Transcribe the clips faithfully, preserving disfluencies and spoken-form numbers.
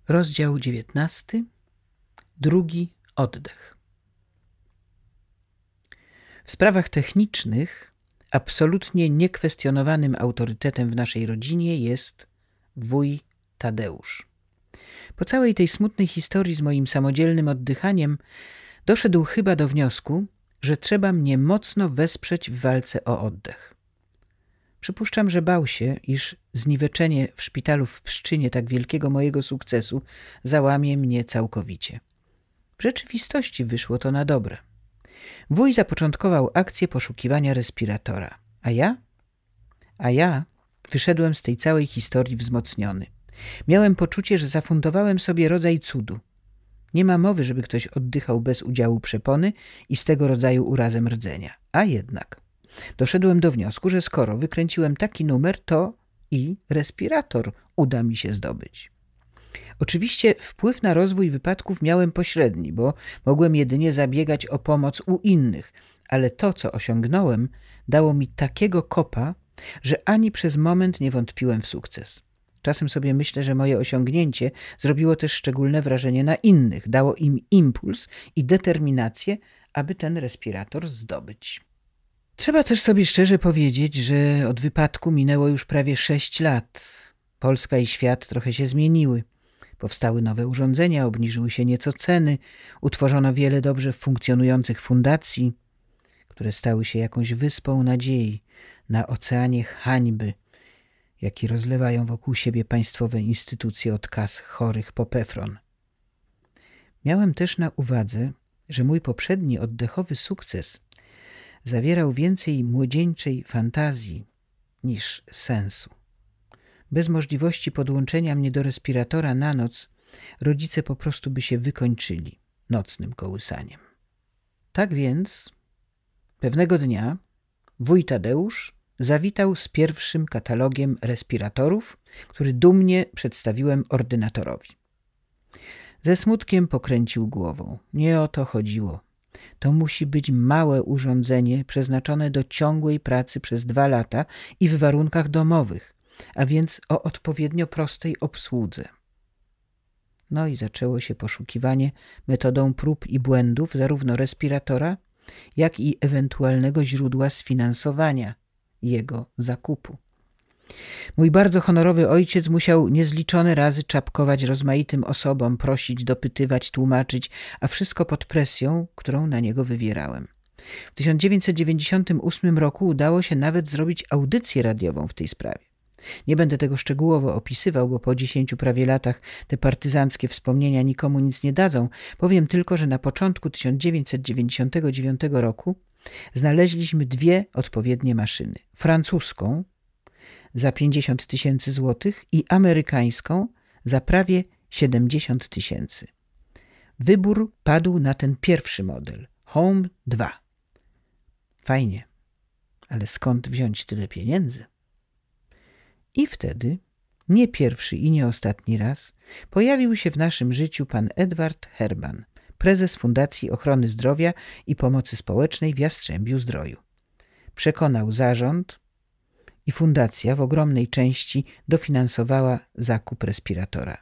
Rozdział dziewiętnasty. Drugi oddech. W sprawach technicznych absolutnie niekwestionowanym autorytetem w naszej rodzinie jest wuj Tadeusz. Po całej tej smutnej historii z moim samodzielnym oddychaniem doszedł chyba do wniosku, że trzeba mnie mocno wesprzeć w walce o oddech. Przypuszczam, że bał się, iż zniweczenie w szpitalu w Pszczynie tak wielkiego mojego sukcesu załamie mnie całkowicie. W rzeczywistości wyszło to na dobre. Wuj zapoczątkował akcję poszukiwania respiratora. A ja? A ja wyszedłem z tej całej historii wzmocniony. Miałem poczucie, że zafundowałem sobie rodzaj cudu. Nie ma mowy, żeby ktoś oddychał bez udziału przepony i z tego rodzaju urazem rdzenia. A jednak doszedłem do wniosku, że skoro wykręciłem taki numer, to i respirator uda mi się zdobyć. Oczywiście wpływ na rozwój wypadków miałem pośredni, bo mogłem jedynie zabiegać o pomoc u innych, ale to, co osiągnąłem, dało mi takiego kopa, że ani przez moment nie wątpiłem w sukces. Czasem sobie myślę, że moje osiągnięcie zrobiło też szczególne wrażenie na innych, dało im impuls i determinację, aby ten respirator zdobyć. Trzeba też sobie szczerze powiedzieć, że od wypadku minęło już prawie sześć lat. Polska i świat trochę się zmieniły. Powstały nowe urządzenia, obniżyły się nieco ceny, utworzono wiele dobrze funkcjonujących fundacji, które stały się jakąś wyspą nadziei na oceanie hańby, jaki rozlewają wokół siebie państwowe instytucje od kas chorych po pefron. Miałem też na uwadze, że mój poprzedni oddechowy sukces zawierał więcej młodzieńczej fantazji niż sensu. Bez możliwości podłączenia mnie do respiratora na noc rodzice po prostu by się wykończyli nocnym kołysaniem. Tak więc pewnego dnia wuj Tadeusz zawitał z pierwszym katalogiem respiratorów, który dumnie przedstawiłem ordynatorowi. Ze smutkiem pokręcił głową. Nie o to chodziło. To musi być małe urządzenie przeznaczone do ciągłej pracy przez dwa lata i w warunkach domowych, a więc o odpowiednio prostej obsłudze. No i zaczęło się poszukiwanie metodą prób i błędów zarówno respiratora, jak i ewentualnego źródła sfinansowania jego zakupu. Mój bardzo honorowy ojciec musiał niezliczone razy czapkować rozmaitym osobom, prosić, dopytywać, tłumaczyć, a wszystko pod presją, którą na niego wywierałem. W tysiąc dziewięćset dziewięćdziesiątym ósmym roku udało się nawet zrobić audycję radiową w tej sprawie. Nie będę tego szczegółowo opisywał, bo po dziesięciu prawie latach te partyzanckie wspomnienia nikomu nic nie dadzą. Powiem tylko, że na początku tysiąc dziewięćset dziewięćdziesiątego dziewiątego roku znaleźliśmy dwie odpowiednie maszyny. Francuską za pięćdziesiąt tysięcy złotych i amerykańską za prawie siedemdziesiąt tysięcy. Wybór padł na ten pierwszy model, Home dwa. Fajnie, ale skąd wziąć tyle pieniędzy? I wtedy, nie pierwszy i nie ostatni raz, pojawił się w naszym życiu pan Edward Herman, prezes Fundacji Ochrony Zdrowia i Pomocy Społecznej w Jastrzębiu Zdroju. Przekonał zarząd i fundacja w ogromnej części dofinansowała zakup respiratora.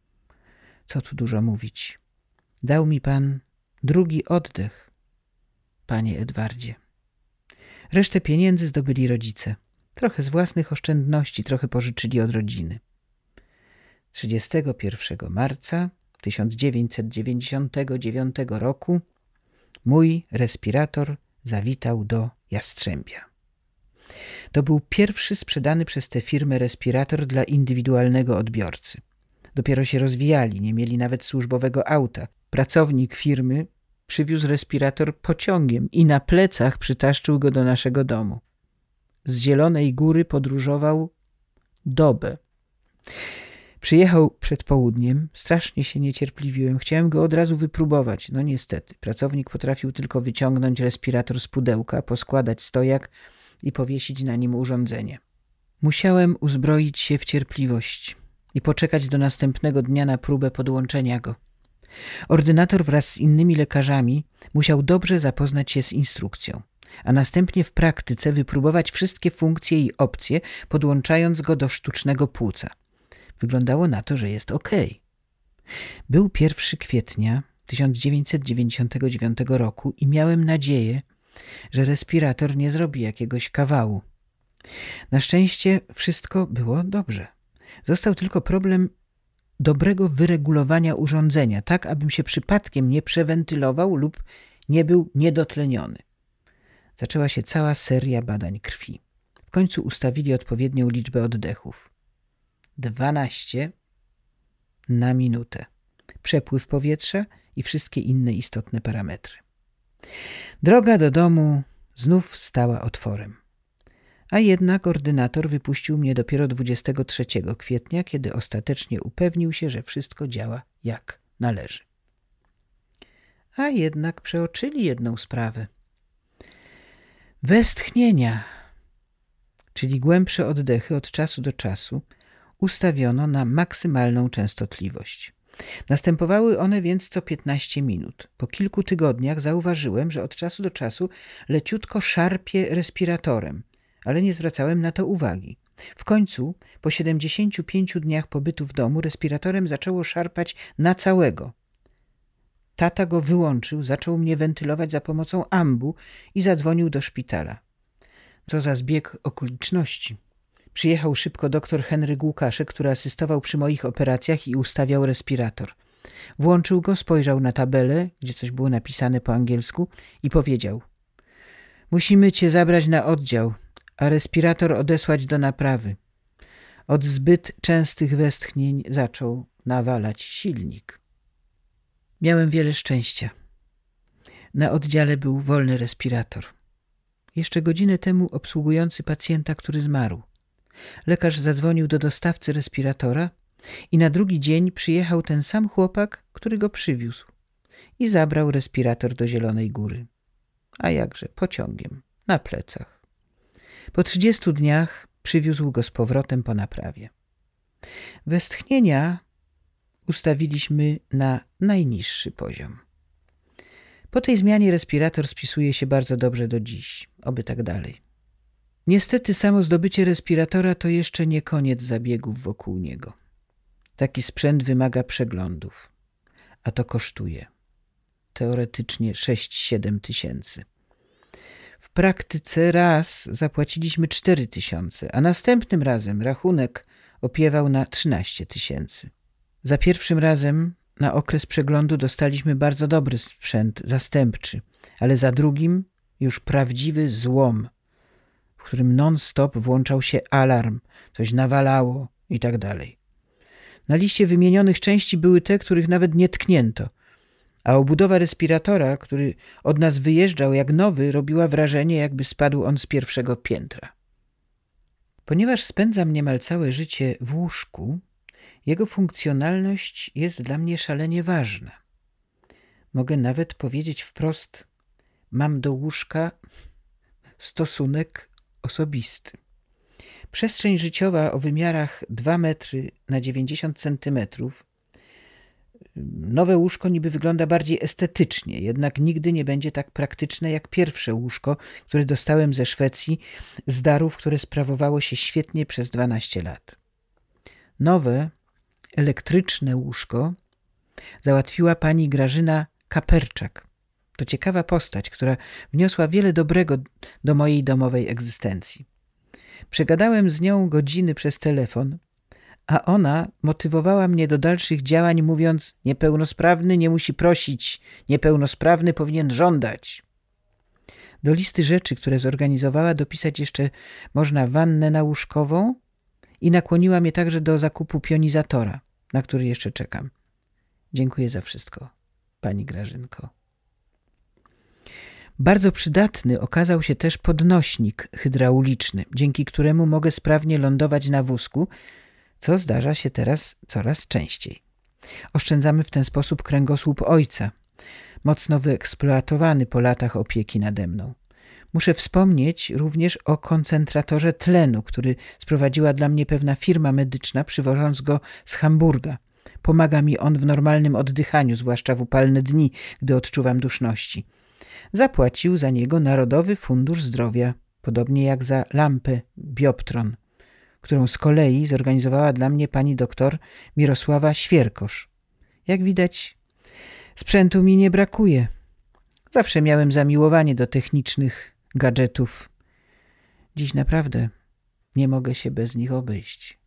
Co tu dużo mówić. Dał mi pan drugi oddech, panie Edwardzie. Resztę pieniędzy zdobyli rodzice. Trochę z własnych oszczędności, trochę pożyczyli od rodziny. trzydziestego pierwszego marca tysiąc dziewięćset dziewięćdziesiątego dziewiątego roku mój respirator zawitał do Jastrzębia. To był pierwszy sprzedany przez tę firmę respirator dla indywidualnego odbiorcy. Dopiero się rozwijali, nie mieli nawet służbowego auta. Pracownik firmy przywiózł respirator pociągiem i na plecach przytaszczył go do naszego domu. Z Zielonej Góry podróżował dobę. Przyjechał przed południem, strasznie się niecierpliwiłem, chciałem go od razu wypróbować. No niestety, pracownik potrafił tylko wyciągnąć respirator z pudełka, poskładać stojak i powiesić na nim urządzenie. Musiałem uzbroić się w cierpliwość i poczekać do następnego dnia na próbę podłączenia go. Ordynator wraz z innymi lekarzami musiał dobrze zapoznać się z instrukcją, a następnie w praktyce wypróbować wszystkie funkcje i opcje, podłączając go do sztucznego płuca. Wyglądało na to, że jest okej. Był pierwszego kwietnia tysiąc dziewięćset dziewięćdziesiątego dziewiątego roku i miałem nadzieję, że respirator nie zrobi jakiegoś kawału. Na szczęście wszystko było dobrze. Został tylko problem dobrego wyregulowania urządzenia, tak abym się przypadkiem nie przewentylował lub nie był niedotleniony. Zaczęła się cała seria badań krwi. W końcu ustawili odpowiednią liczbę oddechów. dwanaście na minutę. Przepływ powietrza i wszystkie inne istotne parametry. Droga do domu znów stała otworem. A jednak ordynator wypuścił mnie dopiero dwudziestego trzeciego kwietnia, kiedy ostatecznie upewnił się, że wszystko działa jak należy. A jednak przeoczyli jedną sprawę. Westchnienia, czyli głębsze oddechy od czasu do czasu, ustawiono na maksymalną częstotliwość. Następowały one więc co piętnaście minut. Po kilku tygodniach zauważyłem, że od czasu do czasu leciutko szarpie respiratorem, ale nie zwracałem na to uwagi. W końcu, po siedemdziesięciu pięciu dniach pobytu w domu, respiratorem zaczęło szarpać na całego. Tata go wyłączył, zaczął mnie wentylować za pomocą ambu i zadzwonił do szpitala. Co za zbieg okoliczności. Przyjechał szybko doktor Henryk Łukaszek, który asystował przy moich operacjach i ustawiał respirator. Włączył go, spojrzał na tabelę, gdzie coś było napisane po angielsku i powiedział: musimy cię zabrać na oddział, a respirator odesłać do naprawy. Od zbyt częstych westchnień zaczął nawalać silnik. Miałem wiele szczęścia. Na oddziale był wolny respirator. Jeszcze godzinę temu obsługujący pacjenta, który zmarł. Lekarz zadzwonił do dostawcy respiratora i na drugi dzień przyjechał ten sam chłopak, który go przywiózł i zabrał respirator do Zielonej Góry. A jakże, pociągiem, na plecach. Po trzydziestu dniach przywiózł go z powrotem po naprawie. Westchnienia ustawiliśmy na najniższy poziom. Po tej zmianie respirator spisuje się bardzo dobrze do dziś, oby tak dalej. Niestety samo zdobycie respiratora to jeszcze nie koniec zabiegów wokół niego. Taki sprzęt wymaga przeglądów, a to kosztuje teoretycznie sześć siedem tysięcy. W praktyce raz zapłaciliśmy cztery tysiące, a następnym razem rachunek opiewał na trzynaście tysięcy. Za pierwszym razem na okres przeglądu dostaliśmy bardzo dobry sprzęt zastępczy, ale za drugim już prawdziwy złom, w którym non-stop włączał się alarm, coś nawalało i tak dalej. Na liście wymienionych części były te, których nawet nie tknięto, a obudowa respiratora, który od nas wyjeżdżał jak nowy, robiła wrażenie, jakby spadł on z pierwszego piętra. Ponieważ spędzam niemal całe życie w łóżku, jego funkcjonalność jest dla mnie szalenie ważna. Mogę nawet powiedzieć wprost, mam do łóżka stosunek osobisty. Przestrzeń życiowa o wymiarach dwa metry na dziewięćdziesiąt centymetrów. Nowe łóżko niby wygląda bardziej estetycznie, jednak nigdy nie będzie tak praktyczne jak pierwsze łóżko, które dostałem ze Szwecji z darów, które sprawowało się świetnie przez dwanaście lat. Nowe, elektryczne łóżko załatwiła pani Grażyna Kaperczak. To ciekawa postać, która wniosła wiele dobrego do mojej domowej egzystencji. Przegadałem z nią godziny przez telefon, a ona motywowała mnie do dalszych działań, mówiąc: niepełnosprawny nie musi prosić, niepełnosprawny powinien żądać. Do listy rzeczy, które zorganizowała, dopisać jeszcze można wannę nałóżkową i nakłoniła mnie także do zakupu pionizatora, na który jeszcze czekam. Dziękuję za wszystko, pani Grażynko. Bardzo przydatny okazał się też podnośnik hydrauliczny, dzięki któremu mogę sprawnie lądować na wózku, co zdarza się teraz coraz częściej. Oszczędzamy w ten sposób kręgosłup ojca, mocno wyeksploatowany po latach opieki nade mną. Muszę wspomnieć również o koncentratorze tlenu, który sprowadziła dla mnie pewna firma medyczna, przywożąc go z Hamburga. Pomaga mi on w normalnym oddychaniu, zwłaszcza w upalne dni, gdy odczuwam duszności. Zapłacił za niego Narodowy Fundusz Zdrowia, podobnie jak za lampę Bioptron, którą z kolei zorganizowała dla mnie pani doktor Mirosława Świerkosz Jak widać, sprzętu mi nie brakuje. Zawsze miałem zamiłowanie do technicznych gadżetów. Dziś naprawdę nie mogę się bez nich obejść.